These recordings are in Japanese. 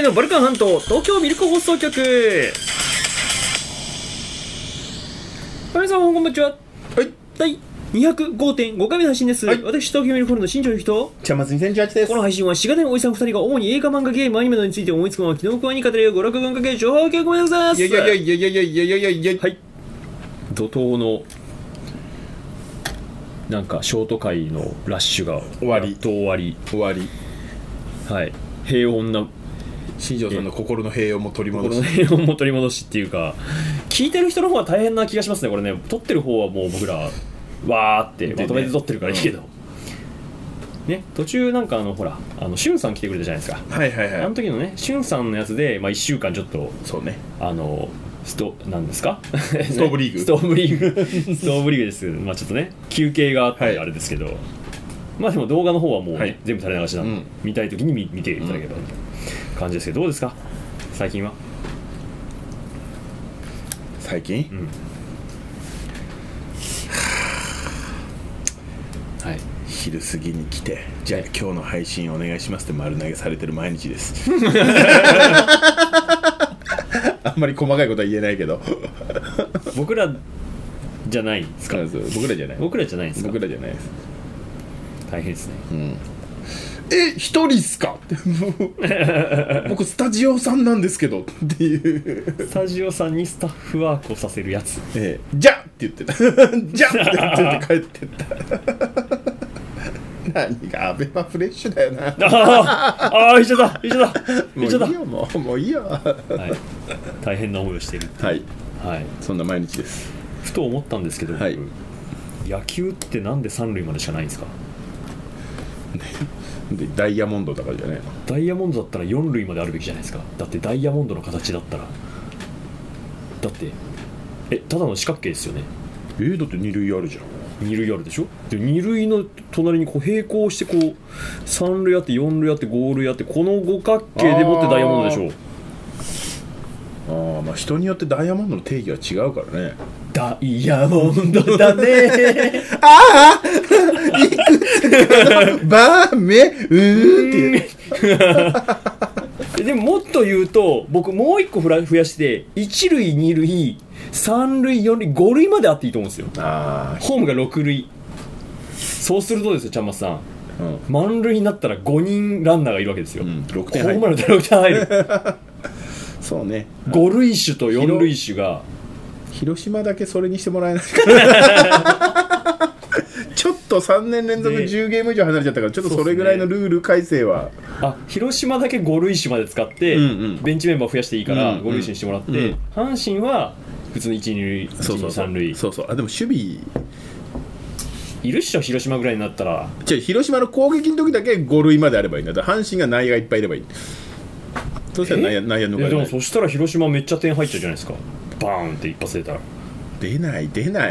のバルカン半島東京ミルク放送局。皆さんこんにちは。 はい。 第205.5 回目の配信です。 はい、 私、東京ミルクホールの新庄ゆきと、 茶松2018です。 この配信は、しがないおじさん2人が主に映画、漫画、ゲーム、アニメなどについて思いつくまま、昨日加えに語り合う娯楽文化系情報局でございます。 いや。はい。 怒涛の、なんか、ショート界のラッシュが終わり。 はい。平穏な、 新庄さんの心の平穏も取り戻し。 平穏も取り戻しっていうか、聞いてる人の方は大変な気がしますね、これね。撮ってる方はもう僕ら、わーってまとめて撮ってるからいいけど、ね、途中なんかほらしゅんさん来てくれたじゃないですか。 はいはいはい。 あの時のね、しゅんさんのやつで、1週間ちょっとそうね、 なんですかストーブリーグストーブリーグです。まあちょっとね休憩があってあれですけど、まあでも動画の方はもう、ね、全部垂れ流しなんで、見たい時に 見ていただければいい感じですけど、どうですか最近は。 最近、 はい、 昼過ぎに来て、じゃあ今日の配信お願いしますって丸投げされてる毎日ですあんまり細かいことは言えないけど僕らじゃないですか。 僕らじゃないですか。 大変ですね。 一人っすかって僕スタジオさんなんですけどっていうスタジオさんにスタッフワークをさせるやつ、 じゃって言ってたじゃって言って帰ってった何がアベマフレッシュだよな一緒だもういいよ、はい、 大変な思いをしている。 はい、 はい、 そんな毎日です。 ふと思ったんですけど、 はい、 野球ってなんで三塁までしかないんですかでダイヤモンドだからじゃないの。 ダイヤモンドだったら4塁まであるべきじゃないですか。だってダイヤモンドの形だったら、だってただの四角形ですよね。 だって二塁あるじゃん。 二塁あるでしょ。で二塁の隣にこう並行してこう三塁あって四塁あって五塁あって、この五角形でもってダイヤモンドでしょ。 まあ人によってダイヤモンドの定義は違うからね。 ダイヤモンドだねいくつかのメってでももっと言うと、僕もう一個増やして1塁2塁3塁4塁5塁まであっていいと思うんですよ。ホームが6塁。そうするとですよ、ちゃんまつさん、満塁になったら5人ランナーがいるわけですよ。 6点入る。 ホームランで6点入るそうね、 5塁手と4塁手が。 広島だけそれにしてもらえないかちょっと3年連続10ゲーム以上離れちゃったから、ちょっとそれぐらいのルール改正は、 広島だけ5塁手まで使って、ベンチメンバー増やしていいから5塁手にしてもらって、阪神は普通に1、2塁、1、2、3塁。 そうでも守備いるっしょ、広島ぐらいになったら。 広島の攻撃の時だけ5塁まであればいいんだ。阪神が内野がいっぱいいればいい。そうしたら内野抜かれない。 でもそしたら広島めっちゃ点入っちゃうじゃないですか。バーンって一発出たら出ないいや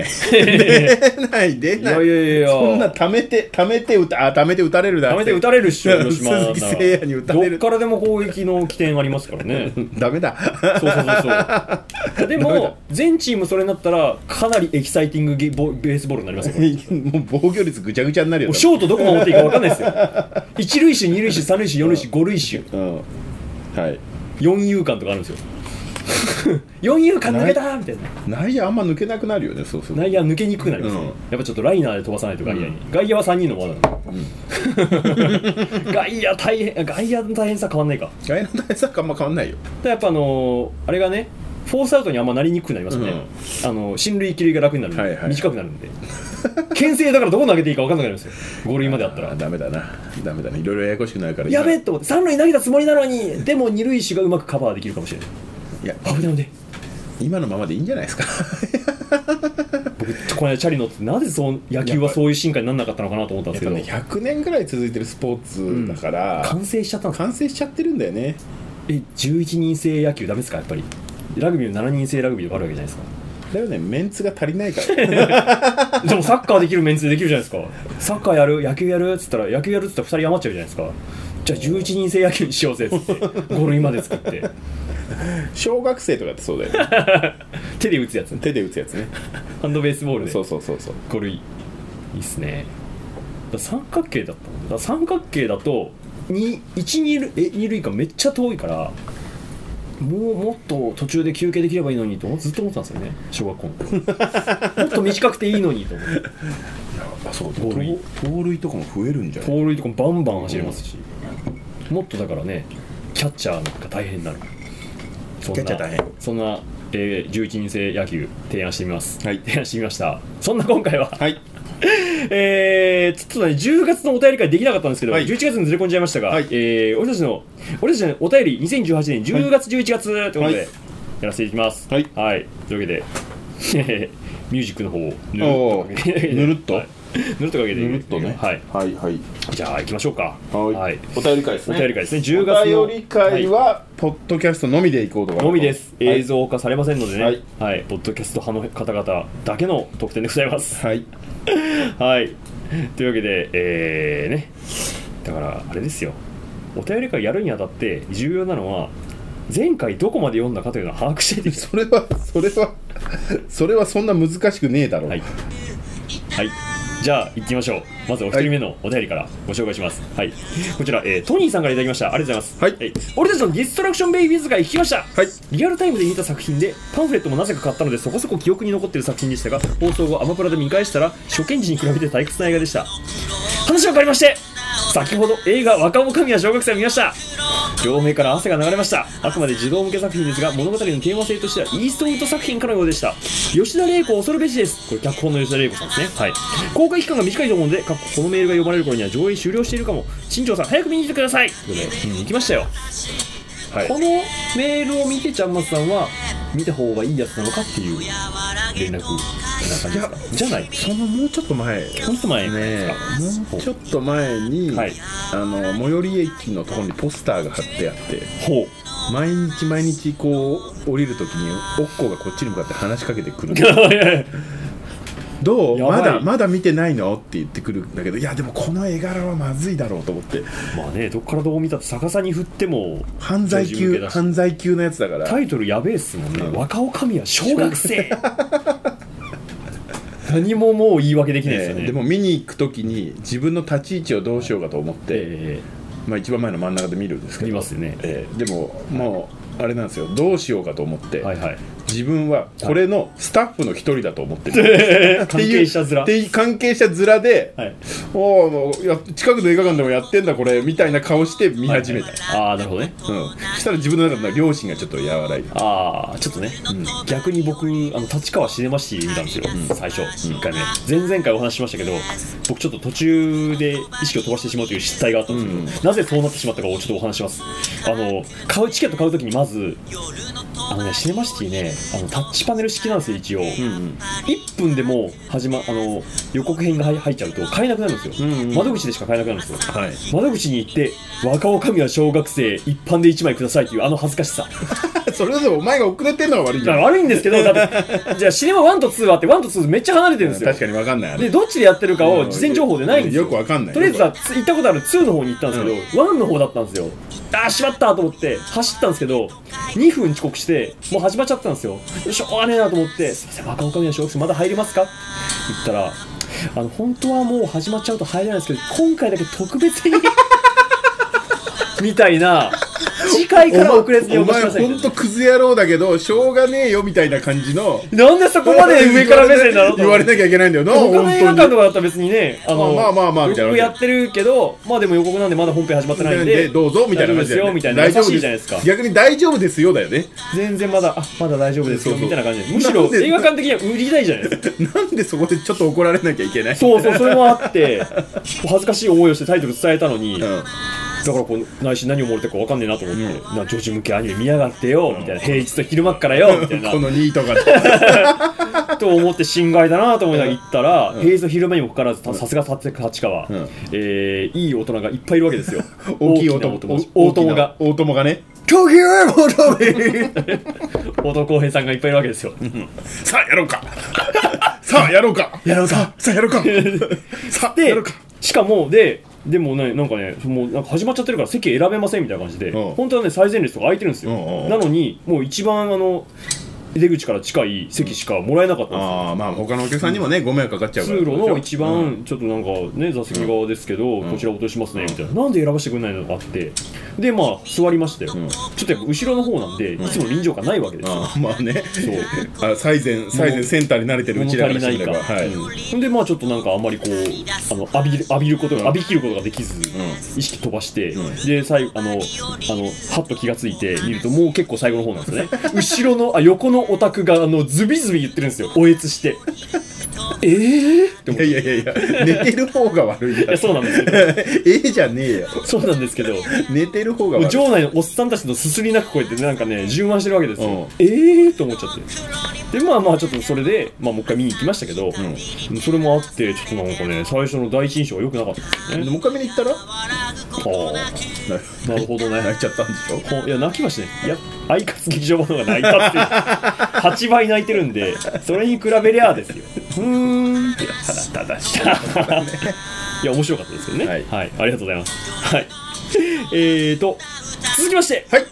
そんなためて打たれるだ。 ためて打たれるっしょ広島鈴木誠也に打たれる。 どっからでも攻撃の起点ありますからねダメだそうでも全チームそれになったらかなりエキサイティングベースボールになりますよもう防御率ぐちゃぐちゃになるよ。 ショートどこ守っていいか分かんないですよ1塁手2塁手3塁手4塁手5塁手、はい、4遊間とかあるんですよ4遊間抜けたみたいな。 内野あんま抜けなくなるよね。そうすると内野抜けにくくなりますね、やっぱちょっとライナーで飛ばさないと外野に、外野は3人のままだ、外野の大変さ変わんないか。 外野の大変さあんま変わんないよ。 やっぱあれがね、フォースアウトにあんまなりにくくなりますね、進塁一塁が楽になるんで、短くなるんで牽制だからどこ投げていいか分かんなくなりますよ5塁まであったら。 ダメだな、いろいろややこしくなるから。 やべえと思って3塁投げたつもりなのに、でも2塁手がうまくカバーできるかもしれない。 いや危ない。 今のままでいいんじゃないですか僕この間チャリ乗って、なぜ野球はそういう進化にならなかったのかなと思ったんですけど、 100年ぐらい続いてるスポーツだから、 完成しちゃったんです。 完成しちゃってるんだよね。 11人制野球ダメですか。やっぱりラグビーの7人制ラグビーとかあるわけじゃないですか。 だよね、メンツが足りないからでもサッカーできるメンツでできるじゃないですか。サッカーやる、野球やるっつったら2人余っちゃうじゃないですか。じゃあ11人制野球にしようぜっつって5類まで作って小学生とかってそうだよね手で打つやつね。ハンドベースボールで。 そう 5類いいっすね。三角形だったんだ。三角形だと 2塁間めっちゃ遠いから、もっと途中で休憩できればいいのにとずっと思ってたんですよね、小学校のもっと短くていいのにと思って。いや、 そう盗塁とかも増えるんじゃない？ 盗塁とかもバンバン走れますし、もっとだからね、キャッチャーが大変になる。 キャッチャー大変。 そんな、11人制野球提案してみます。 はい、 提案してみました。そんな今回は、 はい、 ちょっとね、10月のお便り会できなかったんですけど、 はい、 11月にずれ込んじゃいましたが、 はい、 俺たちのお便り2018年10月11月ということで、やらせていきます。 はい、 はい、というわけでミュージックの方をぬるっとぬるっとかけてぬるっとね、 はいはいはい。 じゃあ行きましょうか。 はい、お便り会ですね。 お便り会ですね。10月のお便り会はポッドキャストのみでいこうと思います。 のみです。映像化されませんのでね。 はい、 はい、ポッドキャスト派の方々だけの特典でございます。 はい、 はい。というわけで、ね、だからあれですよ。お便り会やるにあたって重要なのは、前回どこまで読んだかというのを把握していてそれはそんな難しくねえだろう。 はい、はい、じゃあ行きましょう。まずお一人目のお便りからご紹介します。はい、こちら、トニーさんからいただきました。ありがとうございます。 はい、 俺たちのディストラクションベイビーズが聞きました。 はい、 リアルタイムで見た作品で、パンフレットもなぜか買ったのでそこそこ記憶に残っている作品でしたが、放送後アマプラで見返したら初見時に比べて退屈な映画でした。話が変わりまして、先ほど映画若者神は小学生を見ました。両目から汗が流れました。あくまで児童向け作品ですが、物語のテーマ性としてはイーストウッド作品からのようでした。吉田玲子恐るべしです。これ脚本の吉田玲子さんですね。はい、公開期間が短いと思うので、このメールが読まれる頃には上映終了しているかも。新庄さん早く見に来てくださいということで、行きましたよ。はい、このメールを見てちゃんまつさんは見た方がいいやつなのかっていう連絡な感じですか？じゃない、 そのもうちょっと前、 もうちょっと前ですか？ もうちょっと前に、 はい、 最寄り駅のところにポスターが貼ってあって、 ほう、 毎日こう降りるときにおっこがこっちに向かって話しかけてくるどうまだ見てないのって言ってくるんだけど、いやでもこの絵柄はまずいだろうと思って。 まあね、どっからどう見たって逆さに振っても犯罪級のやつだから、 タイトルやべえっすもんね、若女将は小学生何ももう言い訳できないですよね。 でも見に行くときに自分の立ち位置をどうしようかと思って、まあ、一番前の真ん中で見るんですけど、 見ますよね。 でももうあれなんですよ、どうしようかと思って、 はいはい、 自分はこれのスタッフの一人だと思ってる関係者面関係者面で、 はい、 もう近くの映画館でもやってんだこれみたいな顔して見始めた。 ああ、なるほどね。 そしたら自分の中の両親がちょっと和らいで、 ああちょっとね、逆に僕立川シネマシティ見たんですよ、最初1回目。前々回お話ししましたけど、僕ちょっと途中で意識を飛ばしてしまうという失態があったんですけど、なぜそうなってしまったかをちょっとお話します。チケット買うときにまずシネマシティね、タッチパネル式なんですよ一応。1分でも予告編が入っちゃうと買えなくなるんですよ。窓口でしか買えなくなるんですよ。はい、窓口に行って若女将は小学生一般で1枚くださいっていう恥ずかしさそれでもお前が遅れてんのが悪いんだ。 悪いんですけど、だってじゃあシネマ1と2はあって、1と2めっちゃ離れてるんですよ。 確かに分かんない。 でどっちでやってるかを事前情報でないんですよ。 よく分かんない。 とりあえずは行ったことある2の方に行ったんですけど、1の方だったんですよ。しまったと思って走ったんですけど、2分遅刻してもう始まっちゃったんですよ。しょうがねえなと思って、すいません若女将は小学生まだ入りますかって言ったら、本当はもう始まっちゃうと入れないんですけど、今回だけ特別にみたいな、次回から遅れずにお越しください。 お前ほんとクズ野郎だけどしょうがねえよみたいな感じの、 なんでそこまで上から目線なの言われなきゃいけないんだよな。 他の映画館とかだったら別にね、 まあ予告やってるけど、まあでも予告なんでまだ本編始まってないんでどうぞみたいな感じで、 みたいな優しいじゃないですか。 逆に大丈夫ですよだよね。 全然まだ大丈夫ですよみたいな感じで、むしろ映画館的には売りたいじゃないですか。 なんでそこでちょっと怒られなきゃいけない。 そうそれもあって恥ずかしい思いをしてタイトル伝えたのに、だから内心何を漏れてるか分かんねえなと思って、女子向けアニメ見やがってよみたいな、平日と昼間っからよみたいなこのニートがと思って心外だなと思いながら行ったら、平日の昼間にもかかわらずさすが立川、いい大人がいっぱいいるわけですよ。 大きい大友がね、 東京へ戻れ大友康平さんがいっぱいいるわけですよ。 さあやろうかさあやろうかさあやろうかさあやろうか。 しかもでもね、なんかね、もうなんか始まっちゃってるから席選べませんみたいな感じで、本当はね最前列とか空いてるんですよ。なのにもう一番出口から近い席しかもらえなかったんですよ。 ああ、まあ他のお客さんにもねご迷惑かかっちゃうから。 通路の一番ちょっとなんかね座席側ですけど、こちらお落としますねみたいな、なんで選ばせてくれないのがあって、でまあ座りましたよ。ちょっとやっぱ後ろの方なんでいつも臨場感ないわけですよ。 まあね、そう最前センターに慣れてるうちらからしてみれば、 でまあちょっとなんかあんまりこう浴び切ることができず、意識飛ばして、で最後はっと気がついて見るともう結構最後の方なんですよね。後ろの横のオタクがズビズビ言ってるんですよ、おえつして。いや寝てる方が悪いやつ。 いやそうなんですけどじゃねえよ。 そうなんですけど寝てる方が悪い。 場内のおっさんたちのすすり泣く声ってなんかね充満してるわけですよ。と思っちゃって、でまあちょっとそれで、もう一回見に行きましたけど、それもあってちょっとなんかね最初の第一印象が良くなかったですね。 もう一回見に行ったらなるほどね。 泣いちゃったんでしょ。 いや泣きましたね。いやアイカツ劇場版の方が泣いたって8倍泣いてるんで、それに比べりゃですよ。いやただしいや面白かったですけどね。はい、ありがとうございます。はい、続きまして、はい、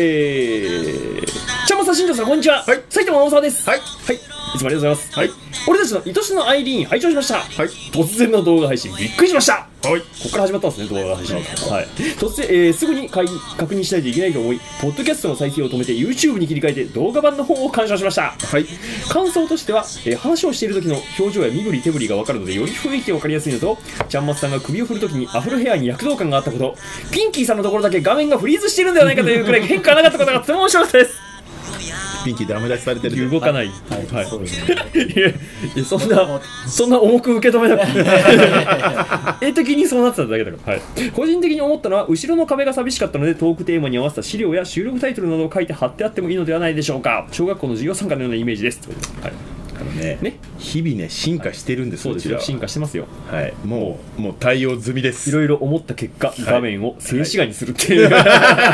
ちゃんまさ新庄さんこんにちは。埼玉の大沢です。はい、いつもありがとうございます。はい、俺たちの愛しのアイリーン拝聴しました。はい、突然の動画配信びっくりしました。はい、ここから始まったんですね、動画配信。はい、突然、すぐに確認しないといけないと思い、ポッドキャストの再生を止めて YouTube に切り替えて動画版の方を鑑賞しました。はい、感想としては、話をしている時の表情や身振り手振りが分かるのでより雰囲気が分かりやすいのと、ちゃんまつさんが首を振る時にアフロヘアに躍動感があったこと、ピンキーさんのところだけ画面がフリーズしているんではないかというくらい変化がなかったことがとても面白かったです。 ピンキーダメ出しされてる。 動かない。そうですね。いやそんな重く受け止めなくて絵的にそうなってただけだから。個人的に思ったのは後ろの壁が寂しかったので、トークテーマに合わせた資料や収録タイトルなどを書いて貼ってあってもいいのではないでしょうか。小学校の授業参加のようなイメージです。日々ね進化してるんです。そうですよ、進化してますよ。はい、もう対応済みです。いろいろ思った結果、画面を静止画にするっていう、静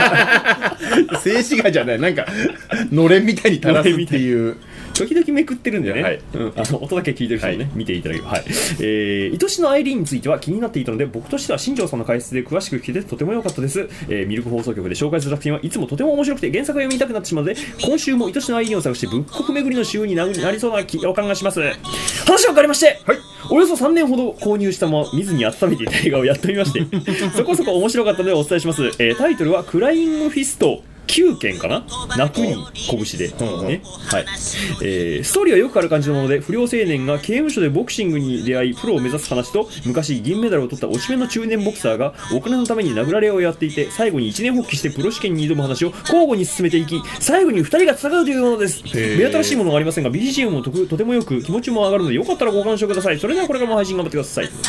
止画じゃない、なんかのれんみたいに垂らすっていう。 時々めくってるんでね、音だけ聞いてる人もね、見ていただければ。愛しのアイリーンについては気になっていたので、僕としては新庄さんの解説で詳しく聞けてとても良かったです。ミルク放送局で紹介する作品はいつもとても面白くて原作を読みたくなってしまうので、今週も愛しのアイリーンを探して仏国巡りの週になりそうな予感がします。話が変わりまして、およそ3年ほど購入したまま見ずに温めていた映画をやってみましてそこそこ面白かったのでお伝えします。タイトルはクライングフィスト9件かな、泣くに拳で、ね、はい。ストーリーはよくある感じのもので、不良青年が刑務所でボクシングに出会いプロを目指す話と、昔銀メダルを取ったおしめの中年ボクサーがお金のために殴られをやっていて、最後に一年発起してプロ試験に挑む話を交互に進めていき、最後に2人が戦うというものです。目新しいものがありませんが BGM もとてもよく気持ちも上がるので、よかったらご鑑賞ください。それではこれからも配信頑張ってください。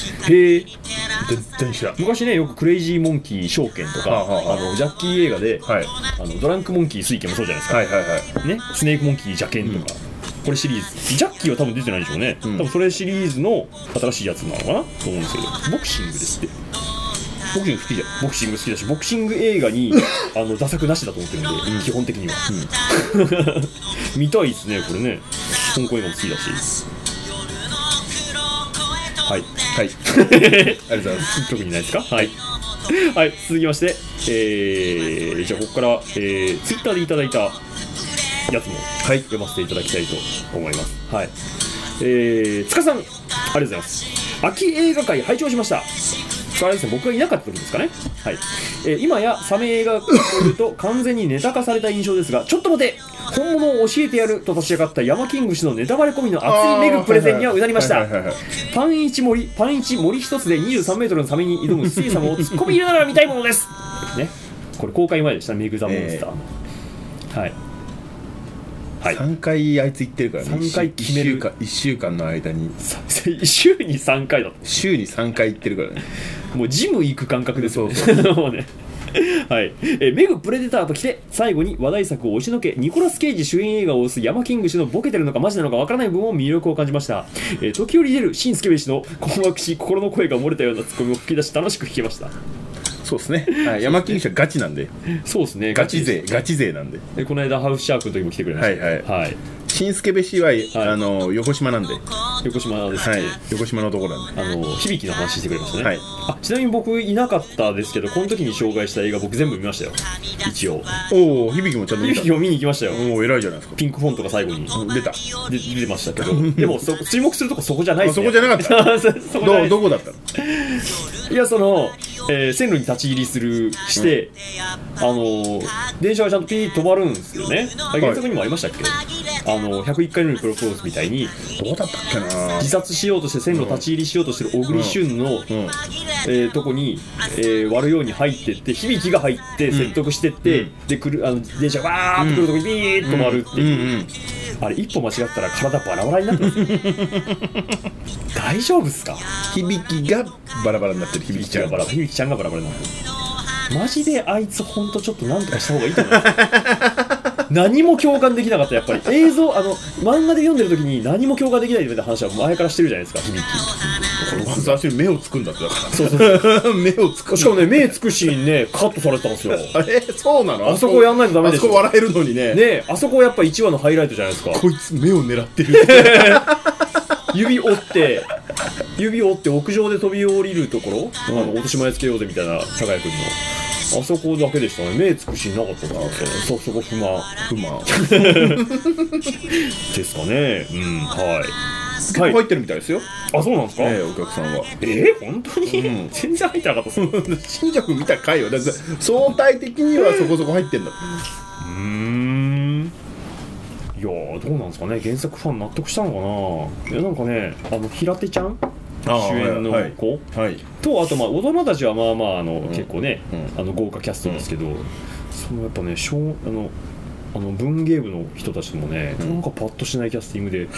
昔ね、よくクレイジーモンキー証券とかジャッキー映画で、ドランクモンキー水拳もそうじゃないですか、ね、スネークモンキー邪剣とか、これシリーズジャッキーは多分出てないでしょうね、多分それシリーズの新しいやつなのかなと思うんですけど、ボクシングですって。ボクシング好きじゃん。ボクシング好きだし、ボクシング映画に打作なしだと思ってるんで、基本的には、見たいですねこれね。香港映画も好きだし。はい、ありがとうございます。特にないですか。はい、続きまして、じゃあここから、ツイッターでいただいたやつも、読ませていただきたいと思います。塚さん、ありがとうございます。秋映画界拝聴しました。あれですね、僕がいなかった時ですかね。今やサメ映画というと完全にネタ化された印象ですが、ちょっと待て、本物を教えてやると立ち上がったヤマキング氏のネタバレ込みの熱いメグプレゼンにはうなりました。パン一森一つで23メートルのサメに挑む小さなを突っ込み入れながら見たいものです。ね、これ公開前でした、メグザモンスター。 3回あいつ行ってるからね。 3回決める 1週間の間に週に3回だった。 週に3回行ってるからね。 もうジム行く感覚ですよね。もうね。メグプレデターときて最後に話題作を押しのけニコラス・ケイジ主演映画を推すヤマキング氏のボケてるのかマジなのかわからない部分も魅力を感じました。時折出る新助部氏の困惑し心の声が漏れたようなツッコミを吹き出し楽しく聞けました。 そうですね、ヤマキング氏はガチなんで。 そうですね、 ガチ勢なんで。 この間ハウスシャークの時も来てくれました。 新助部氏は、横島なんで。 横島ですね、 横島のところなんで響の話してくれましたね、ちなみに僕いなかったですけど、この時に紹介した映画僕全部見ましたよ、一応。 おお、響もちゃんと見た。 響を見に行きましたよ。 おお、偉いじゃないですか。 ピンクフォントが最後に出た。 出てましたけどでも注目するとこそこじゃないですね。 そこじゃなかったどこだったの？ いや、線路に立ち入りして、電車がちゃんとピーッと止まるんですよね。原作にもありましたっけ、101回目のプロポーズみたいに、 どうだったっけな、 自殺しようとして線路立ち入りしようとしてる小栗旬のとこに割るように入ってって、響が入って説得してって、で電車がわーっと来るとこにビーッと止まるっていう、あれ一歩間違ったら体バラバラになってますよ大丈夫っすか？ 響がバラバラになってる。響ちゃんがバラバラになってる。マジであいつほんとちょっとなんとかした方がいいと思います何も共感できなかった。やっぱり映像漫画で読んでる時に何も共感できないみたいな話は前からしてるじゃないですか、響。 最初に目をつくんだってだから。 そう目をつく。 しかもね、目つくシーンねカットされてたんですよ。 そうなの？ あそこやんないとダメでしょ。 あそこ笑えるのにね。 ね、あそこやっぱ1話のハイライトじゃないですか。 こいつ目を狙ってる指折って屋上で飛び降りるところ、落とし前つけようぜみたいな高谷君のあそこだけでしたね。目つくシーンなかったからそこ不満ですかね。 結構入ってるみたいですよ。 あ、そうなんですか？ お客さんは。 本当に、全然入ってなかったっす。 新宿見た回はだって相対的にはそこそこ入ってんだ。 いやどうなんですかね、原作ファン納得したのかな。いやなんかね、平手ちゃん主演の子、とあと大人たちは結構ね、豪華キャストですけど、やっぱね文芸部の人たちもね、なんかパッとしないキャスティングで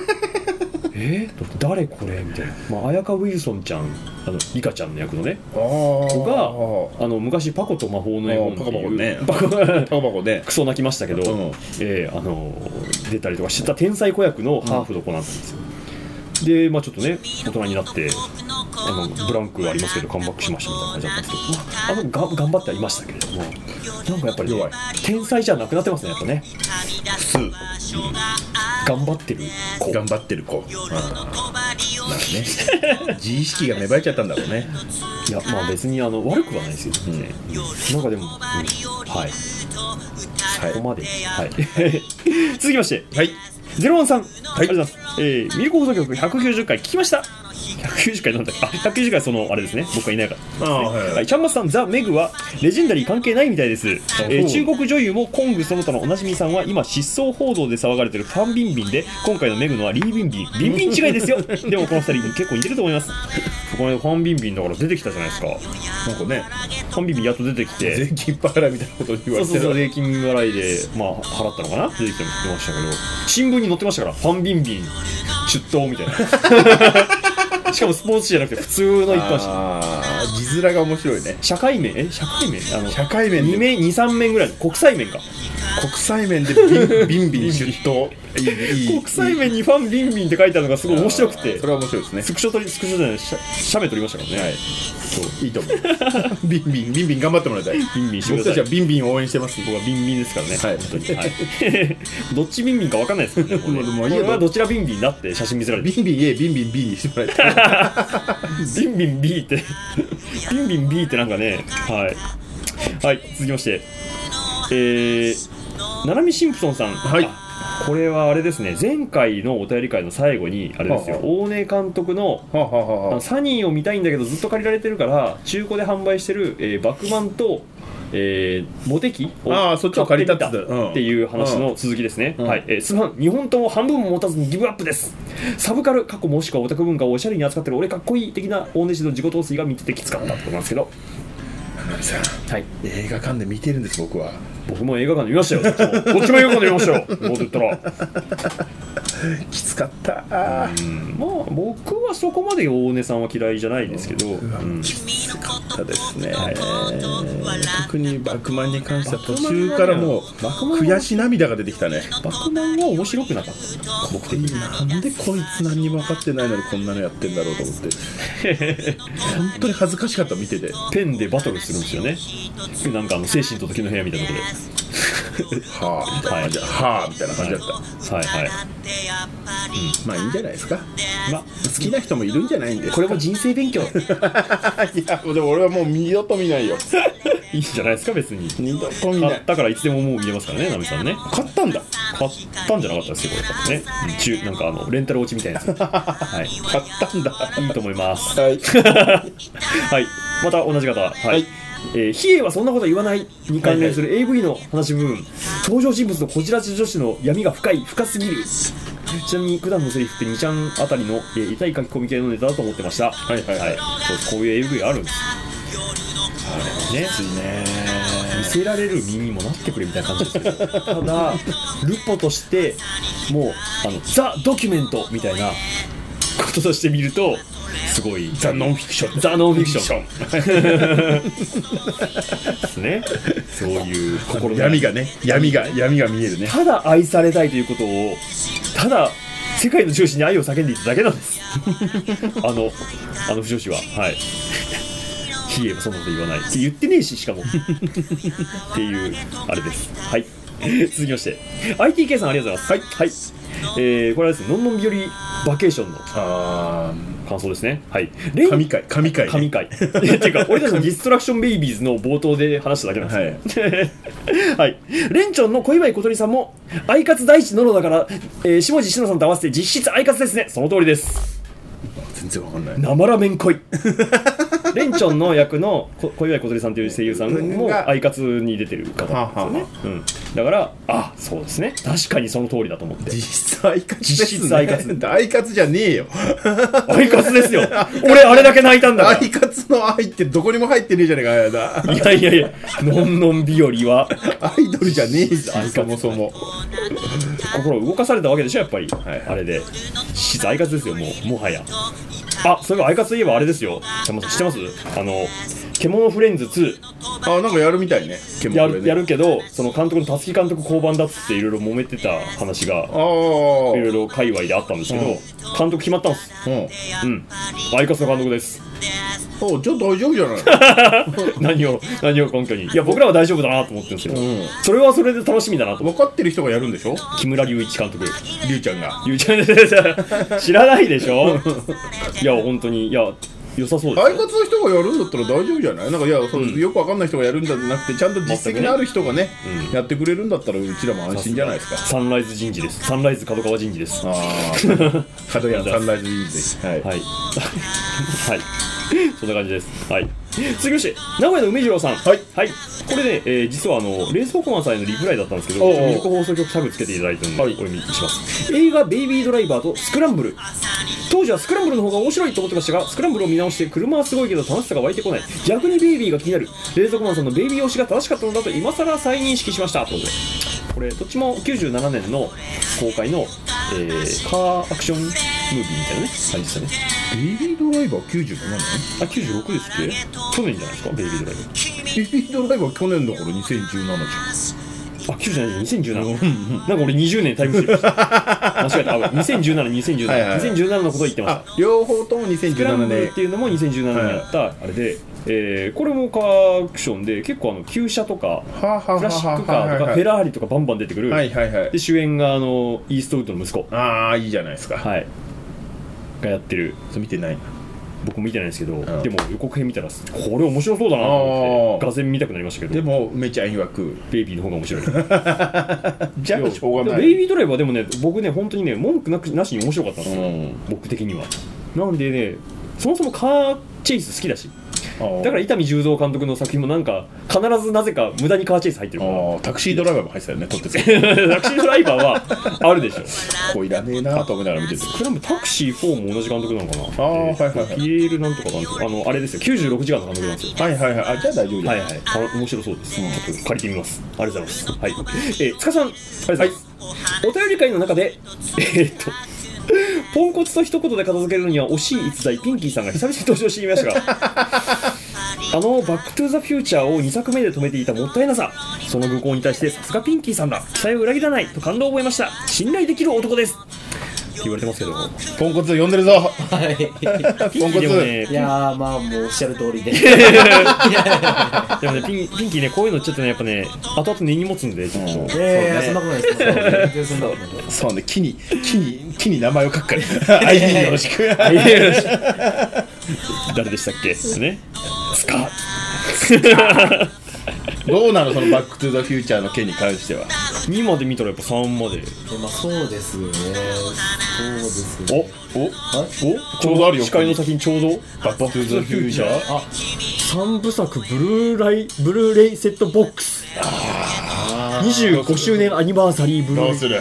誰これみたいな。綾香ウィルソンちゃん、リカちゃんの役のね子が昔パコと魔法の絵本っていうパコねクソ泣きましたけど、出たりとかしてた天才子役のハーフの子なんですよ。でちょっとね大人になってブランクありますけどカムバックしましたみたいな感じだったんですけど、頑張ってはいましたけれども、なんかやっぱり、天才じゃなくなってますね、やっぱね。普通、頑張ってる子自意識が芽生えちゃったんだろうね。 いや別に悪くはないですよね。なんかでも、そこまで。続きまして、ゼロワンさん、ありがとうございます。ミルク放送局190回聞きました。190回なんだっけ、190回あれですね、僕がいないから。ちゃんまつさん、ザ・メグはレジェンダリー関係ないみたいです。中国女優もコングその他のおなじみさんは今失踪報道で騒がれてるファン・ビンビンで、今回のメグのはリー・ビンビン、ビンビン違いですよでもこの2人結構似てると思います。このファン・ビンビンだから出てきたじゃないですか。なんかね、ファン・ビンビンやっと出てきて、 税金払いみたいなことを言われてる。 そう税金払いで払ったのかな、出てきてましたけど、新聞に載ってましたから、ファン・ビンビン出頭みたいなしかもスポーツ紙じゃなくて普通の一般紙。 字面が面白いね。 社会面で 2 面 2,3 面ぐらいの国際面か。 国際面でビンビン出頭国際面にファンビンビンって書いてあるのがすごい面白くて、 それは面白いですね。 スクショじゃない、写メ撮りましたからね。 いいと思うビンビン頑張ってもらいたい。僕たちはビンビンを応援してます。 僕はビンビンですからね、本当に。どっちビンビンか分かんないですけどね。これはどちらビンビンだって写真見せられて、 ビンビン A ビンビン B にしてもらいたいビンビン B ってビンビン B ってなんかね。続きまして、ナナミシンプソンさん、これはあれですね、前回のお便り会の最後にあれですよ、大根監督のサニーを見たいんだけどずっと借りられてるから中古で販売してるバクマンとモテキをそっちを借りたっていう話の続きですね。すまん、2本とも半分も持たずにギブアップです。サブカル過去もしくはオタク文化をおしゃれに扱ってる俺かっこいい的な大根氏の自己陶酔が見ててきつかったってことなんですけど、 映画館で見てるんです。 僕も映画館で見ましたよ。どっちも映画館で見ましたよ。もう言ったらきつかった。 僕はそこまで大根さんは嫌いじゃないですけど、 きつかったですね。特にバクマンに関しては途中からもう悔し涙が出てきたね。 バクマンは面白くなかった。僕的になんでこいつ何にも分かってないのにこんなのやってんだろうと思って本当に恥ずかしかった、見てて。 ペンでバトルするんですよね。なんか精神と時の部屋みたいなところではあみたいな感じ、はあみたいな感じだった。 はいはい、 まあいいんじゃないですか。 まあ好きな人もいるんじゃないんですか。 これも人生勉強。いやでも俺はもう二度と見ないよ。 いんじゃないですか別に。 二度と見ない。 だからいつでももう見れますからね、ナミさんね。 買ったんだ。 買ったんじゃなかったですよこれね。なんかレンタル落ちみたいなやつ。はい。 買ったんだ。 いいと思います。 はい。 はい。また同じ方。はい。比叡はそんなこと言わないに関連する AV の話部分、登場人物のこじらせ女子の闇が深すぎる。ちなみに普段のセリフって2ちゃんあたりの、痛い書き込み系のネタだと思ってました。はいはいはい、そうこういう AV があるんです。ね、見せられる身にもなってくれみたいな感じですけど、ただルポとしてもうザ・ドキュメントみたいなこととして見るとすごいザ・ノンフィクション、 ザ・ノンフィクションですね。そういう心の闇が見えるね。 ただ愛されたいということをただ世界の上司に愛を叫んでいただけなんです。あの不女子ははい比叡はそんなこと言わないって言ってねえし、しかもっていうあれです。はい、続きまして ITK さんありがとうございます。はい、これはですね、のんのん日和バケーションの感想ですね。はい。 神回。 っていうか、俺たちのディストラクションベイビーズの冒頭で話しただけなんですよ。はい。レンチョンの小祝小鳥さんも、アイカツ第一のろだから、下地しのさんと合わせて実質アイカツですね。その通りです。 全然わかんない。 生ラメン恋。レンチョンの役の小祝小鳥さんという声優さんもアイカツに出てる方なんですよね。だからそうですね、確かにその通りだと思って。 実質アイカツですね。アイカツじゃねえよ。 アイカツですよ。俺あれだけ泣いたんだから。 アイカツの愛ってどこにも入ってねえじゃねえか。 いやのんのん日和はアイドルじゃねえぞ。そもそも心動かされたわけでしょやっぱり。あれで実質アイカツですよ、もはや。それがアイカツといえばあれですよ。知ってます？獣フレンズ2。 なんかやるみたいね。 やるけど、その監督の辰木監督降板だっつっていろいろ揉めてた話がいろいろ界隈であったんですけど、監督決まったんです。アイカツの監督です。 じゃあ大丈夫じゃない。 何を根拠に。いや僕らは大丈夫だなと思ってるんですけど、それはそれで楽しみだなと。 分かってる人がやるんでしょ。 木村隆一監督。 龍ちゃんが。 知らないでしょ。いや本当に良さそうです。 アイカツの人がやるんだったら大丈夫じゃない。なんかよくわかんない人がやるんじゃなくて、ちゃんと実績のある人がね、やってくれるんだったらうちらも安心じゃないですか。 サンライズ人事です。サンライズ角川人事です。 角屋サンライズ人事です。はいそんな感じです。はい。続きまして名古屋の梅次郎さん。はい。これね、実はレースホークマンさんへのリプライだったんですけど、ミルク放送局タグつけていただいたのでお読みします。映画ベイビードライバーとスクランブル。当時はスクランブルの方が面白いと思ってましたが、スクランブルを見直して車はすごいけど楽しさが湧いてこない。逆にベイビーが気になる。レースホークマンさんのベイビー推しが正しかったのだと今更再認識しました。ということで、これどっちも97年の公開の、カーアクションムービーみたいなね感じでしたね。 ベイビードライバー97年 ？96ですっけ？去年じゃないですか、ベイビードライバー。 ベイビードライバー去年だから2017じゃん。 97、2017。なんか俺20年タイムスリップした。間違えた。2017のことを言ってました。 両方とも2017年。 スクランブルっていうのも2017年やったあれで、これもカーアクションで結構旧車とかクラシックカーとかフェラーリとかバンバン出てくる。で主演がイーストウッドの息子。 いいじゃないですか。 がやってる。 見てない。 僕見てないんですけど、でも予告編見たらこれ面白そうだなと思ってがぜん見たくなりましたけど、 でも梅ちゃん曰くベイビーの方が面白い。 じゃあしょうがない。 ベイビードライバーでもね、僕ね本当にね文句なしに面白かったんですよ、僕的には。なんでね、そもそもカーチェイス好きだし、だから伊丹十三監督の作品もなんか必ずなぜか無駄にカーチェイス入ってるから。 タクシードライバーも入ってたよね、撮ってた。 タクシードライバーはあるでしょ。 ここいらねえなと思いながら見てて、 これもタクシー4も同じ監督なのかな。ピエールなんとか監督、あれですよ、96時間の監督なんですよ。 じゃあ大丈夫です。 面白そうです。ちょっと借りてみます。ありがとうございます。塚さん、ありがとうございます。お便り会の中でポンコツと一言で片付けるのには惜しい逸材ピンキーさんが久々に登場してきましたが、バックトゥーザフューチャーを2作目で止めていたもったいなさ、その愚行に対してさすがピンキーさんだ、期待を裏切らないと感動を覚えました。信頼できる男です。 言われてますけど、 ポンコツ呼んでるぞ。 はいポンコツ。 いやーまあもうおっしゃる通りででもね、ピンキーね、こういうのちょっとね、やっぱね、後々根に持つんで、ちょっと。 そんなことないです。全然そんなことない。 そうね、木に名前を書くから。ID よろしく。 誰でしたっけね。スカどうなのそのバックトゥザフューチャーの件に関しては。 2まで見たらやっぱ3まで。 まあそうですよね。そうですよね。 おちょうどあるよ。 視界の先にちょうどバックトゥザフューチャー。 あ、3部作ブルーレイセットボックス。25周年アニバーサリーブルーレイ。 どうする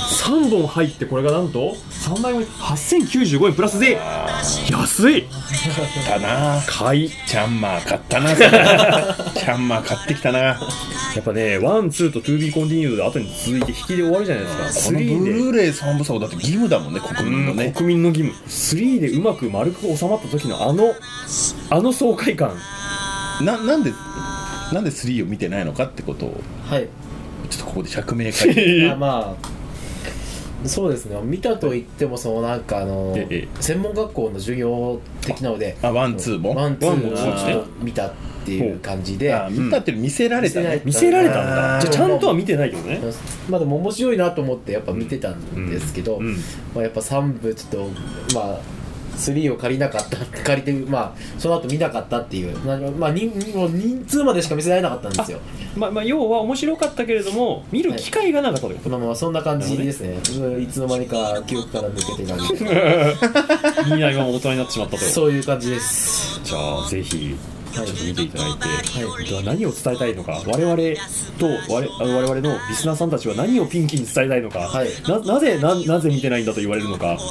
3本入ってこれがなんと3枚目8095円プラスで安いだな。 買いチャンマー買ったな。チャンマー買ってきたな。 やっぱね、ワン、ツーと 2B コンティニューで後に続いて引きで終わるじゃないですか。 このブル 3 ーレイ3部作だって義務だもんね、国民のね。 国民の義務。3でうまく丸く収まった時のあの爽快感。 なんで3を見てないのかってことを、 はい。 ちょっとここで釈明書いて。 まあそうですね。見たと言ってもそのなんか専門学校の授業的なので、 ワンツーもワンツーもちょっと見たっていう感じで、 見たって見せられたね。 見せられたんだ。じゃあちゃんとは見てないけどね。 まあでも面白いなと思ってやっぱ見てたんですけど、まあやっぱ3部ちょっとまあ3を借りてまあその後見なかったっていう、まあ人数までしか見せられなかったんですよ。 まあ要は面白かったけれども見る機会がなかったってこと。 まあそんな感じですね。いつの間にか記憶から抜けてたりみんな今大人になってしまったと。 そういう感じです。 じゃあぜひちょっと見ていただいて、 はい、 何を伝えたいのか、我々のリスナーさんたちは何をピンキーに伝えたいのか、 はい、 なぜ見てないんだと言われるのか、はい、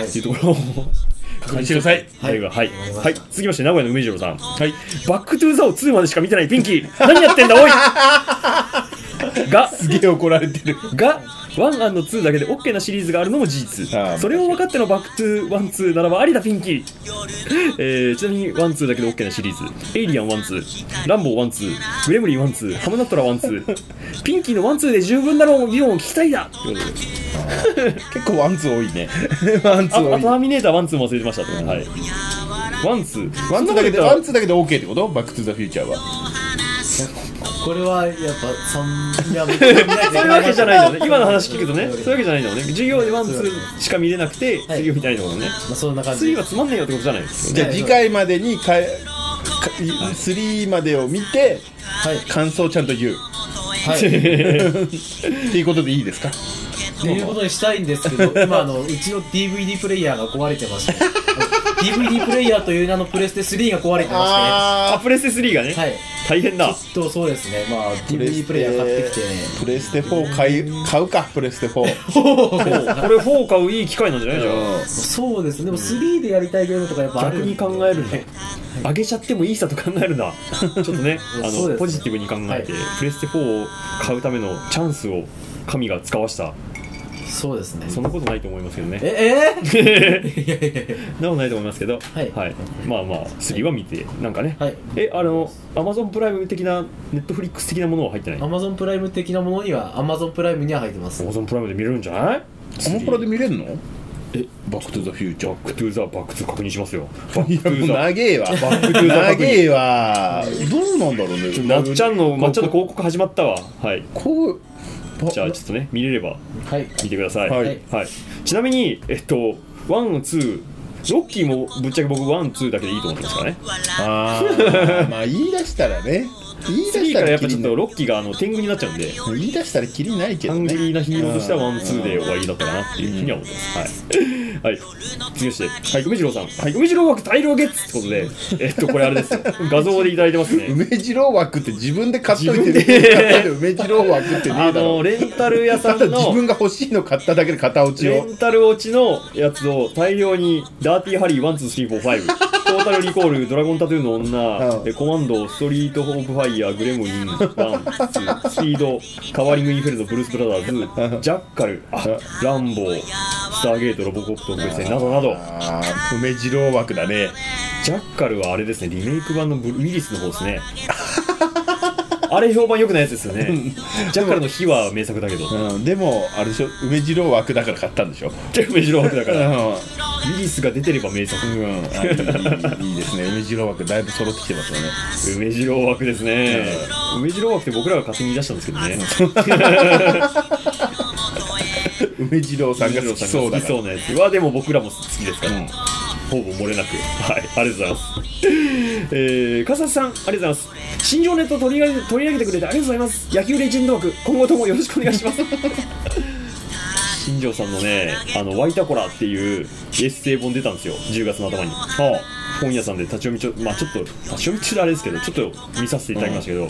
っていうところを確認してください。 はい、続きまして名古屋の梅次郎さん、はい、バックトゥーザを2までしか見てないピンキー何やってんだおいがすげえ怒られてるが1&2 だけで OK なシリーズがあるのも事実。それを分かってのバックトゥー1-2ならばありだピンキー。ちなみに 1-2 だけで OK なシリーズ、エイリアン 1-2、ランボー 1-2、グレムリン 1-2、ハムナットラ 1-2、ピンキーの 1-2 で十分だろう議論を聞きたいだ。 結構 1-2 多いね。 あとターミネーター 1-2 も忘れてましたと。はい、1-2 だけで 1-2 だけで OK ってこと？バックトゥザフューチャーは。 これはやっぱ3やそういうわけじゃないんだね。今の話聞くとね、そういうわけじゃないんだもんね。授業で1-2しか見れなくて次を見たいんだもんね。 まあそんな感じ。 3はつまんねえよってことじゃないですよね。 じゃあ次回までに3までを見て感想をちゃんと言う。 はい。 っていうことでいいですか？ っていうことにしたいんですけど、今うちの DVD プレイヤーが壊れてまして、DVD プレイヤーという名のプレステ3が壊れてまして、 プレステ3がね、 はい、 大変だ。 ちょっとそうですね。まあ DVD プレイヤー買ってきて、 プレステ4買うか。プレステ4。 これ4買ういい機会なんじゃないじゃん。 そうですね。でも3でやりたいゲームとかやっぱある。 逆に考えるね。上げちゃってもいいさと考えるな。ちょっとね、ポジティブに考えて、プレステ4を買うためのチャンスを神が使わした。 そうですね。 そんなことないと思いますけどね。なことないと思いますけど、はい。まあ3は見て、なんかね。はい。Amazon プライム的な、Netflix 的なものは入ってない？ Amazon プライム的なものには、Amazon プライムには入ってます。 Amazon プライムで見れるんじゃない？ アマプラで見れるの？バックトゥザフューチャー。バックトゥザ確認しますよ。 いやもう長えわ。バックトゥザ長えわ。どうなんだろうね。 まっちゃんの広告始まったわ。はい。じゃあちょっとね見れれば見てください。はい。ちなみに1、2ロッキーもぶっちゃけ僕1、2だけでいいと思ってますからね。 まあ言い出したらね。 3からやっぱちょっとロッキーが天狗になっちゃうんで、 言い出したらキリないけどね。 ハングリーなヒーローとしては1、2で終わりだったかなっていうふうには思ってます。はい。次まして、梅次郎さん。はい。梅次郎枠大量ゲッツってことで、これあれですよ。画像でいただいてますね。 梅次郎枠って自分で買っといて梅次郎枠ってねえだろ。 レンタル屋さんの自分が欲しいの買っただけで型落ちを。 レンタル落ちのやつを大量にダーティーハリー1、2、3、4、5トータルリコール、ドラゴンタトゥーの女、コマンド、ストリート・オブ・ファイヤー、グレムリン、1、2、スピード、カワーリング・インフェルノ、ブルース・ブラザーズ、ジャッカル、ランボー、スターゲート、ロボコップ特別戦などなど。 梅次郎枠だね。 ジャッカルはあれですね、リメイク版のウィリスの方ですね。 あれ評判良くないやつですよね。ジャッカルの火は名作だけど、 でもあれでしょ、梅次郎枠だから買ったんでしょ。 梅次郎枠だからウィリスが出てれば名作。 いいですね。梅次郎枠だいぶ揃ってきてますよね。 梅次郎枠ですね。梅次郎枠って僕らが勝手に言い出したんですけどね。 梅次郎さんが好きそうだから。 好きそうなやつはでも僕らも好きですから、ほぼ漏れなく。はい、ありがとうございます。笠瀬さん、ありがとうございます。新庄ネット取り上げてくれてありがとうございます。野球レジェンド枠、今後ともよろしくお願いします。新庄さんのね、ワイタコラっていうエッセイ本出たんですよ、10月の頭に。本屋さんで立ち読みちょっと立ち読み中であれですけど、ちょっと見させていただきましたけど、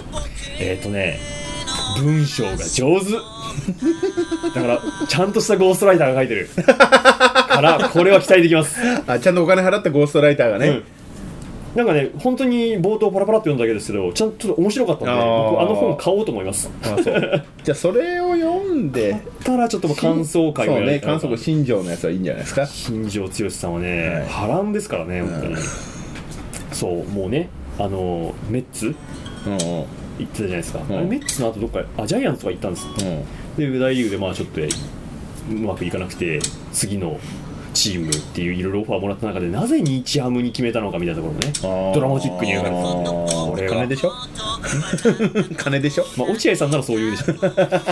文章が上手。だからちゃんとしたゴーストライターが書いてるからこれは期待できます。 ちゃんとお金払ったゴーストライターがね、 なんかね、本当に冒頭パラパラって読んだだけですけど、ちょっと面白かったんで、僕本買おうと思います。 じゃあそれを読んでたらちょっと感想会をやる。 感想会、新庄のやつはいいんじゃないですか。 新庄剛志さんはね、波乱ですからね、本当に。そう、もうね、メッツ行ってたじゃないですか。あれメッツの後どっかジャイアンツとか行ったんですよ。で大リーグでちょっとうまくいかなくて、次のチームっていういろいろオファーもらった中で、なぜ日ハムに決めたのかみたいなところね、ドラマチックに描かれてたんで、これは金でしょ。金でしょ。 落合さんならそう言うでしょ。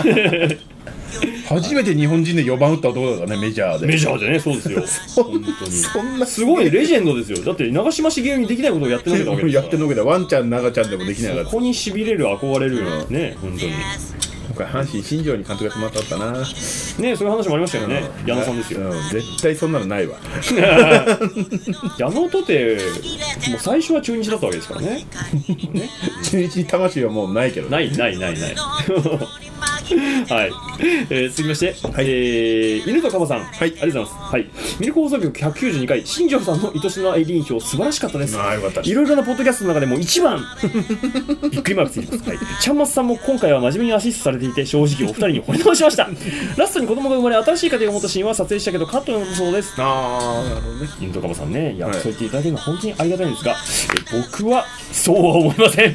初めて日本人で4番打った男だからね、メジャーでね。 そうですよ。本当にそんなすごいレジェンドですよ。だって長嶋茂雄にできないことをやってのけたわけですから。 やってのけた。ワンちゃん長ちゃんでもできないから、 そこにしびれる、憧れるね、本当に。 今回阪神新庄に監督やってもらったなね。 そういう話もありましたよね。矢野さんですよ。 絶対そんなのないわ。 矢野とてもう最初は中日だったわけですからね。 中日に魂はもうないけど、 ない。はい、続きまして、犬とカバさん、ありがとうございます。ミルク放送局192回、新庄さんの愛しの愛理票素晴らしかったです。いろいろなポッドキャストの中でも一番びっくりマークついてます。ちゃんまつさんも今回は真面目にアシストされていて、正直お二人に惚れ直しました。ラストに子供が生まれ新しい家庭を持ったシーンは撮影したけどカットのそうです。なるほどね。犬とカバさんね、そう言っていただけるのは本当にありがたいんですが、僕はそうは思いません。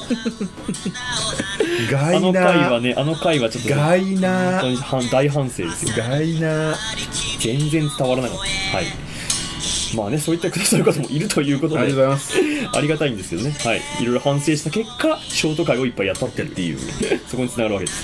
あの回はちょっとガイナー大反省ですよ。 ガイナー全然伝わらなかった。そういってくださる方もいるということで、 ありがとうございます。 ありがたいんですけどね。いろいろ反省した結果、ショート回をいっぱいやったっていうそこにつながるわけです。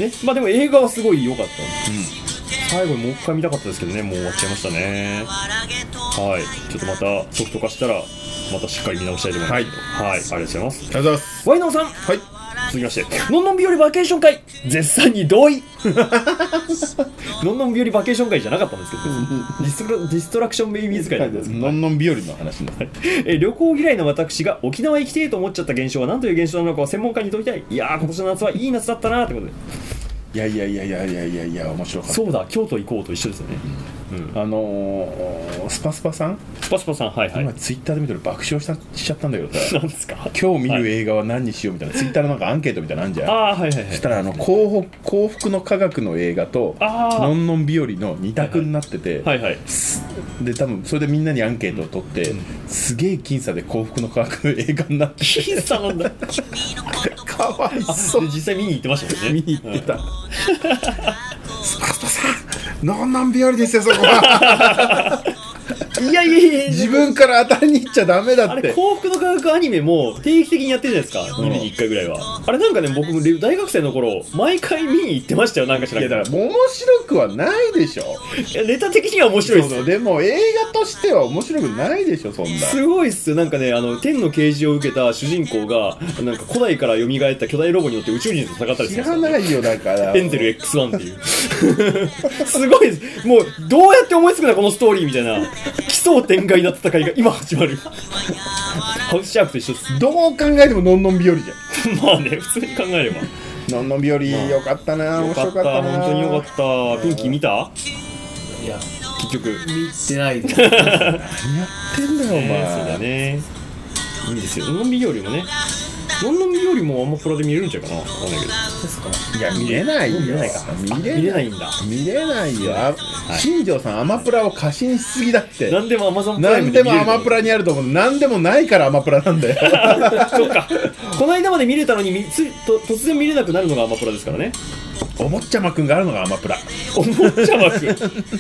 ね、でも映画はすごい良かった。最後にもう一回見たかったですけどね、もう終わっちゃいましたね。ちょっとまたソフト化したらまたしっかり見直したいと思います。ありがとうございます。 ありがとうございます。 ワイナオさん、続きまして、のんのん日和バケーション会、絶賛に同意。のんのん日和バケーション会じゃなかったんですけど、ディストラクションベイビーズ会なんですけど、 のんのん日和の話ね。 旅行嫌いな私が沖縄へ行きてえと思っちゃった現象は何という現象なのかを専門家に問いたい。いやー、今年の夏はいい夏だったなーってことで。 いや面白かった。 そうだ、京都行こうと一緒ですよね。 スパスパさん、 今ツイッターで見てる爆笑しちゃったんだけどさ、 なんですか、 今日見る映画は何にしようみたいな、ツイッターのなんかアンケートみたいなのあんじゃん。そしたら幸福の科学の映画とのんのん日和の2択になってて、で多分それでみんなにアンケートを取って、すげえ僅差で幸福の科学の映画になって、 僅差なんだ。 かわいそう。 実際見に行ってましたよね。 見に行ってた。スパスパさん、のんのん日和ですよ、そこは。 いや自分から当たりに行っちゃダメだって。 あれ幸福の科学アニメも定期的にやってるじゃないですか、2年に1回ぐらいは。あれなんかね、僕も大学生の頃毎回見に行ってましたよ。なんかしら。 いやだから面白くはないでしょ。 いやネタ的には面白いですよ。 でも映画としては面白くないでしょ、そんな。 すごいっすよ。なんかね、天の啓示を受けた主人公がなんか古代から蘇った巨大ロボによって宇宙人と戦ったりするんですよ。 知らないよ、だからエンゼル X1 っていうすごいです。もうどうやって思いつくんだこのストーリーみたいな奇想天外な戦いが今始まる。ハウスシャークと一緒です。 どう考えてものんのん日和じゃん。 まあね、普通に考えればのんのん日和よかったな、面白かったな。 本当によかった。ピンキー見た？ いや結局見てないです。 何やってんだよお前。 そうだね、いいんですよ。のんびりよりもね、 のんのんびよりもアマプラで見れるんちゃうかな、わかんないけど。 ですか。いや、見れないよ。 見れないか。見れないんだ。 見れないよ。新庄さん、アマプラを過信しすぎだって。 何でもアマゾンプライムで見れる。 何でもアマプラにあると思う。何でもないからアマプラなんだよ。 そっか。この間まで見れたのに突然見れなくなるのがアマプラですからね。 お坊ちゃまくんがあるのがアマプラ。 お坊ちゃまくん。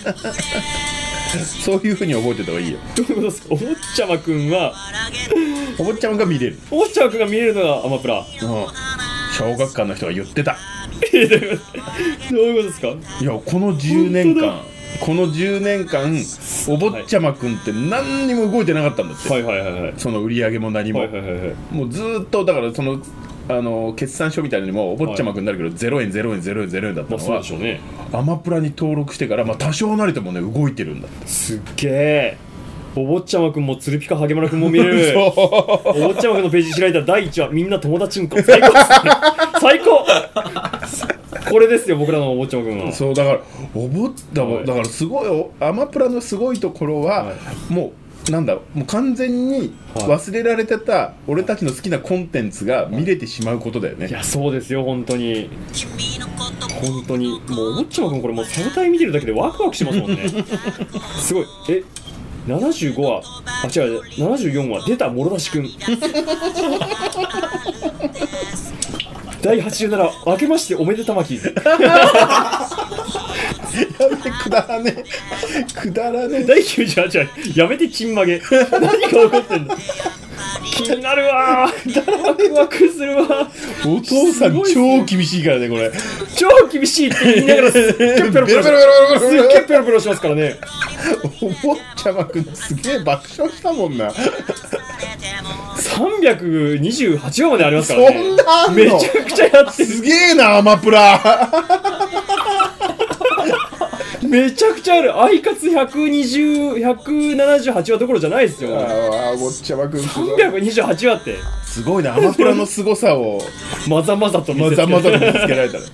そういう風に覚えてた方がいいよ。 どういうことですか。お坊ちゃまくんはお坊ちゃまが見れる。 お坊ちゃまくんが見れるのがアマプラ。 小学館の人が言ってた。 どういうことですか。 いや、この10年間お坊ちゃまくんって何にも動いてなかったんだって。 はいはいはいはい。 その売り上げも何も、もうずーっとだからその決算書みたいなのにもお坊ちゃまくんになるけど、0円0円0円0円だったのは、 そうでしょうね。 アマプラに登録してから、多少なりともね動いてるんだって。 すっげえ。お坊ちゃまくんもつるぴかはげまるくんも見れる。お坊ちゃまくんのページ開いたら第1話みんな友達んこ。最高ですね。最高。これですよ、僕らのお坊ちゃまくんは。 そうだからだからすごいアマプラのすごいところは、もうなんだろう、もう完全に忘れられてた俺たちの好きなコンテンツが見れてしまうことだよね。 いや、そうですよ、本当に。本当にもうお坊ちゃまくん、これもうサブタイ見てるだけでワクワクしますもんね。すごい。75話、あ、違う、74話出たもろだしくん。第87話明けましておめでたまき。やべ、 くだらねえ。 第98話やめてちんまげ。何が起こってんだ。気になるわー。ワクワクするわ。 お父さん超厳しいからね、これ。 超厳しいって言いながらすっげえペロペロしますからね。 お坊ちゃまくんすげえ爆笑したもんな。 328話までありますからね。 そんなあんの？ めちゃくちゃやってる。 すげえな、アマプラ。 めちゃくちゃある。アイカツ178話どころじゃないですよ。 お坊ちゃまくん 328話ってすごいな。アマプラの凄さをまざまざと見せつけられたね。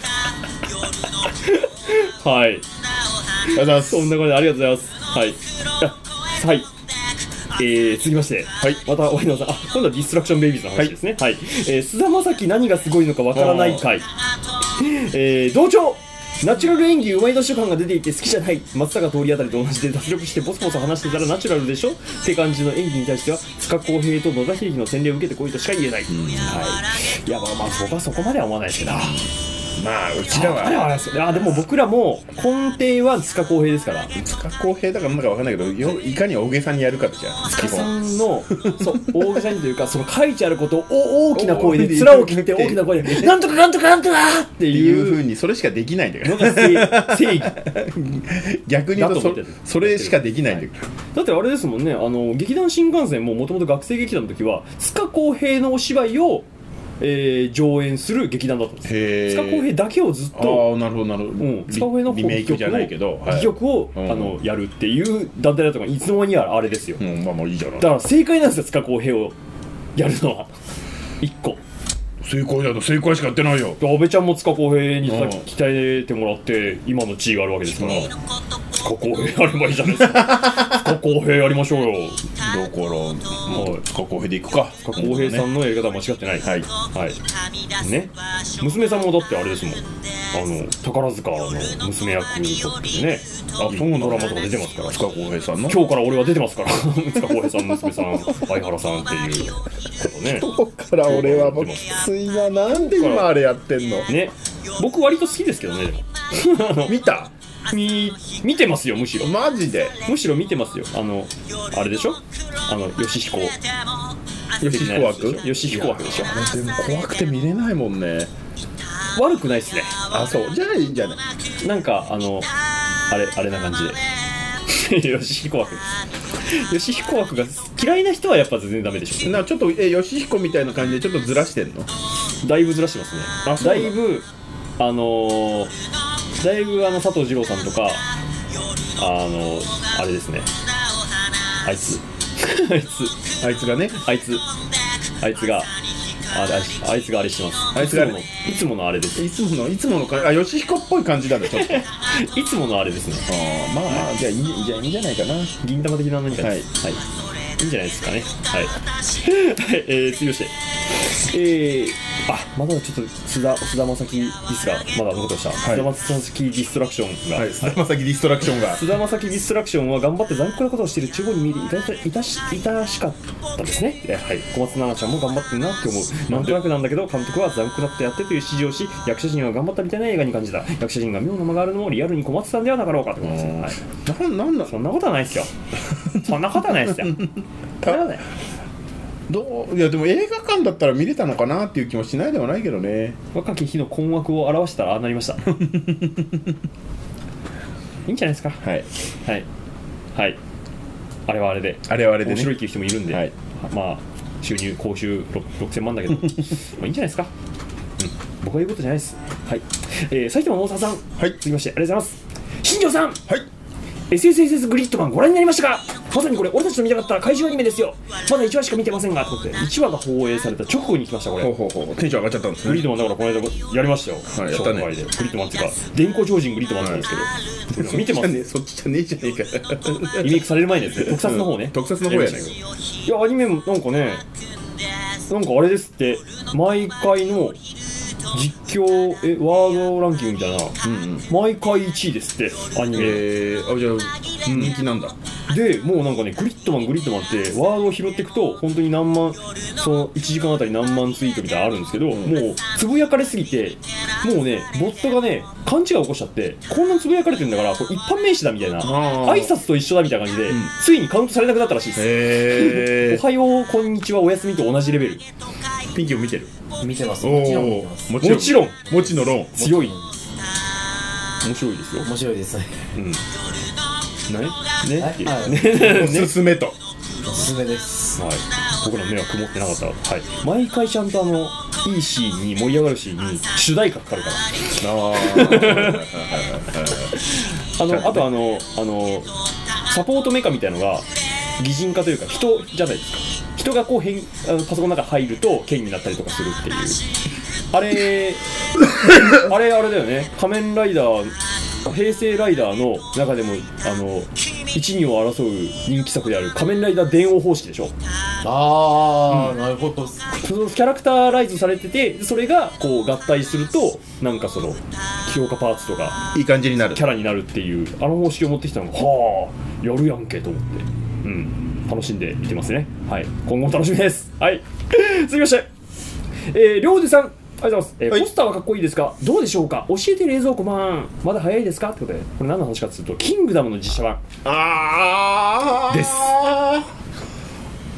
はい、そんなことでありがとうございます。はいはい。続きまして、はい、またおひなさん、今度はディストラクションベイビーズの話ですね。はい、菅田将暉何がすごいのかわからない回。同調ナチュラル演技うまい年感が出ていて好きじゃない。松坂桃李あたりと同じで脱力してボソボソ話してたらナチュラルでしょって感じの演技に対しては塚公平と野田秀樹の洗礼を受けてこいとしか言えない。はい。いや、僕はそこまでは思わないですけど、 まあうちらはでも僕らも根底は塚公平ですから。 塚公平だからなんかわかんないけど、いかに大げさにやるかってじゃん。 塚さんのそう大げさにというか、その書いてあることを大きな声で面を切って大きな声でなんとかなんとかなんとかっていう風にそれしかできないんだから正義。 逆に言うとそれしかできないんだから。 だってあれですもんね、劇団新幹線ももともと学生劇団の時は塚公平のお芝居を上演する劇団だったんです。塚公平だけをずっと、 なるほどなるほど、 塚公平のリメイクじゃないけど戯曲をやるっていう団体だったから、いつの間にあれですよ。 まあいいじゃない。 だから正解なんですよ、塚公平をやるのは。1個正解だと正解しかやってないよ。 安倍ちゃんも塚公平に鍛えてもらって今の地位があるわけですから、塚公平やればいいじゃないですか。塚公平やりましょうよ。 だから塚公平でいくか。 塚公平さんのやり方は間違ってない。はいはいね。娘さんもだってあれですもん、宝塚の娘役とってね、そうドラマとか出てますから。 塚公平さんの今日から俺は出てますから塚公平さんの娘さん相原さんっていうことね。 今日から俺はもうきついな。なんで今あれやってんのね。僕割と好きですけどね。でも見た？ 見てますよ。むしろマジでむしろ見てますよ。あれでしょ、吉彦枠でしょ。 でも怖くて見れないもんね。 悪くないっすね。 そうじゃあいいんじゃない。 なんかあれな感じで吉彦枠です。吉彦枠が嫌いな人はやっぱ全然ダメでしょ。 ちょっと吉彦みたいな感じでちょっとずらしてんの？ だいぶずらしてますね。だいぶ佐藤二朗さんとかあれですね、あいつがね、あいつがあれしてます。あいつがいつものあれです。 いつもの吉彦っぽい感じだね、ちょっと。 いつものあれですね。 まあじゃあいいんじゃないかな。 銀玉的な何かです。はい。 いんじゃないですかね。はい。次をして、まだちょっと菅田将暉ですが、まだ残ってました。菅田将暉ディストラクションが。 はい、菅田将暉ディストラクションが。 菅田将暉ディストラクションは頑張って残酷なことをしている地方に見えていたしかったですね。はい。小松菜奈ちゃんも頑張ってるなって思う。なんとなくなんだけど、監督は残酷なことやってという指示をし、役者陣は頑張ったみたいな映画に感じた。役者陣が妙な間があるのもリアルに小松さんではなかろうかってことですね。はい。なんだそんなことはないですよ。そんなことはないですよ。 いやでも映画館だったら見れたのかなっていう気もしないではないけどね。 若き日の困惑を表したらああなりました。いいんじゃないですか。 はいはいはい。あれはあれで面白いっていう人もいるんで、はい、まあ収入講習6000万だけどまあいいんじゃないですか。僕は言うことじゃないです。はい。埼玉の大沢さん、はい、続きましてありがとうございます。新庄さん、はい、SSSS グリッドマンご覧になりましたか。まさにこれ俺たちの見たかった怪獣アニメですよ。まだ1話しか見てませんがということで1話が放映された直後に来ました。これテンション上がっちゃったんですね。 グリッドマンだからこの間やりましたよ。はい、やったね。グリッドマンっていうか電光超人グリッドマンなんですけど、見てますね。 そっちじゃねえじゃねえか。 リメイクされる前ですね。特撮の方ね。 特撮の方やね。 いやアニメもなんかね、なんかあれですって、毎回の実況ワードランキングみたいな、毎回1位ですってアニメ。 じゃあ人気なんだ。 でもうなんかね、グリッドマンってワードを拾っていくと本当に何万、その1時間あたり何万ツイートみたいなのあるんですけど、もうつぶやかれすぎてもうねボットがね勘違いを起こしちゃって、こんなつぶやかれてるんだからこれ一般名詞だみたいな、挨拶と一緒だみたいな感じで、ついにカウントされなくなったらしいです。おはようこんにちはおやすみと同じレベル。 ピンキーを見てる？ 見てます。 もちろんもちろん強い。面白いですよ。 面白いですね。 おすすめと。 おすすめです。 はい。僕の目は曇ってなかった。はい。毎回ちゃんといいシーンに盛り上がるシーンに主題歌かかるから。あとサポートメカみたいのが擬人化というか人じゃないですか。人がこうパソコンの中に入ると剣になったりとかするっていう。あれだよね。仮面ライダー、平成ライダーの中でも一二を争う人気作である仮面ライダー電王方式でしょ。 なるほど。 そのキャラクターライズされてて、それがこう合体するとなんかその強化パーツとかいい感じになるキャラになるっていう方式を持ってきたのが、はあやるやんけと思って、楽しんで見てますね。はい、今後も楽しみです。はい続きまして、りょうじさんありがとうございます。ポスターはかっこいいですがどうでしょうか。教えて冷蔵庫マン、まだ早いですかってことで、これ何の話かというとキングダムの実写版です。タ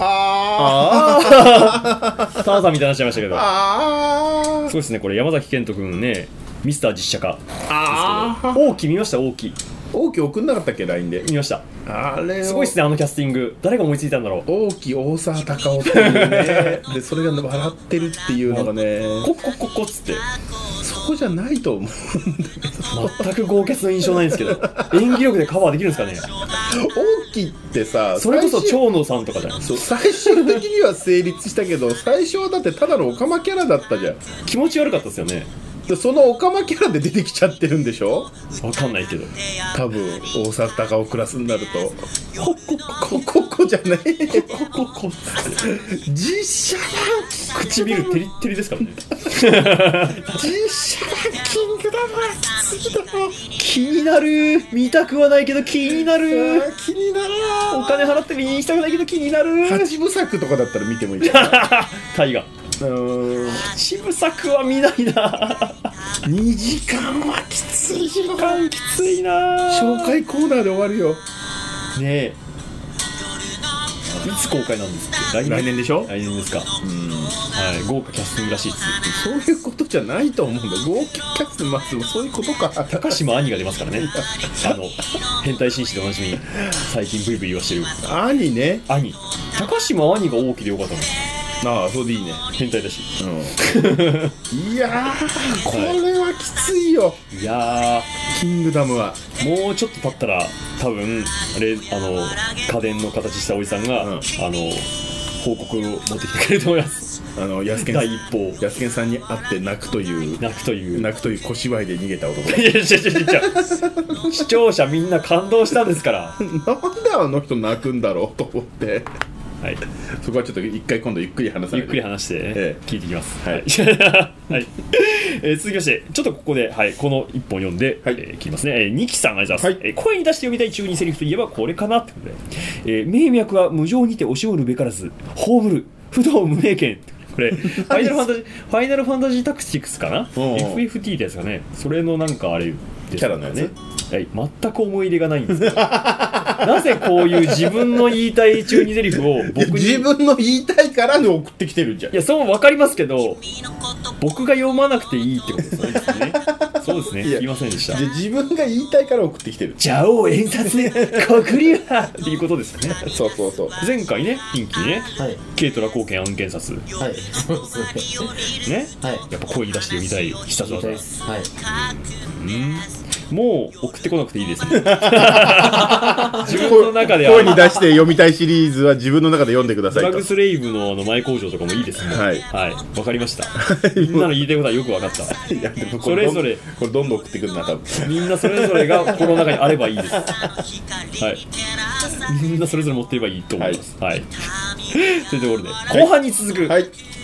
ーザンみたいになっちゃいましたけど、そうですね。これ山崎賢人君ね、ミスター実写化ですけど、王輝見ました？王輝送んなかったっけ LINE で。 見ました。 あれすごいですね、キャスティング。誰が思いついたんだろう。 王輝大沢たかおっていうねでそれが笑ってるっていうのがねコッつってそこじゃないと思うんだけど全く豪傑の印象ないんですけど演技力でカバーできるんですかね。 王輝ってさ、 それこそ長野さんとかじゃない。 そう最終的には成立したけど最初はだってただのオカマキャラだったじゃん。 気持ち悪かったですよね。 そのオカマキャラで出てきちゃってるんでしょ。 わかんないけど多分大沢たかおクラスになるとコじゃない実写版唇テリッテリですからね実写版キングダムはきついだろ。 気になる。見たくはないけど気になる。 気になる。 お金払って見に行きたくないけど気になる。 8部作とかだったら見てもいいじゃん大河8部作は見ないな 2時間はきついよ。 2時間きついな。 紹介コーナーで終わるよねえ。いつ公開なんですか。来年でしょ。来年ですか。はい、豪華キャスティングらしいです。 そういうことじゃないと思うんだ。豪華キャスティング、そういうことか。 高島兄が出ますからね変態紳士でおなじみ最近ブイブイ言わしてる兄ね。 兄高島兄が大きでよかったの。 そうでいいね。 変態だし、 いやこれはきついよ。 いやキングダムはもうちょっと経ったら多分家電の形したおじさんが、報告を持ってきてくれると思います。 ヤスケン第一報。 ヤスケンさんに会って泣くという小芝居で逃げた男。 いや視聴者みんな感動したんですからなんであの人泣くんだろうと思って。 はい、 そこはちょっと一回今度ゆっくり話さゆっくり話して、聞いていきます。はい、はい、続きましてちょっとここで、はい、この一本読んで、聞きますね。ニキさんありがとうございます。声に出して読みたい中二セリフといえばこれかなってことで、名脈は無情にて押し折るべからず葬る不動無名剣。これファイナルファンタジータクティクスかな、FFT ってやつかね。それのなんかあれキャラのやつね。 はい、全く思い入れがないんですよ。なぜこういう自分の言いたい中二セリフを僕に自分の言いたいからの送ってきてるんじゃん。 いや、そう分かりますけど僕が読まなくていいってことですね。そうですね、言いませんでした。 自分が言いたいから送ってきてる。 邪王演殺黒竜派っていうことですね。 そうそうそう。 前回ね、ピンキーね、 はい、 軽トラ貢献案件殺、はい、 そうですね、はい、やっぱ声に出して読みたい必殺技。はい、もう送ってこなくていいですね。自分の中で声に出して読みたいシリーズは自分の中で読んでくださいと。 ドラッグスレイブの前工場とかもいいですね。はい、はい、分かりました。みんなの言いたいことはよく分かった。 いやでもそれぞれこれどんどん送ってくるな多分。 みんなそれぞれが心の中にあればいいです。はい。みんなそれぞれ持ってればいいと思います。はい。というところで後半に続く。 はい。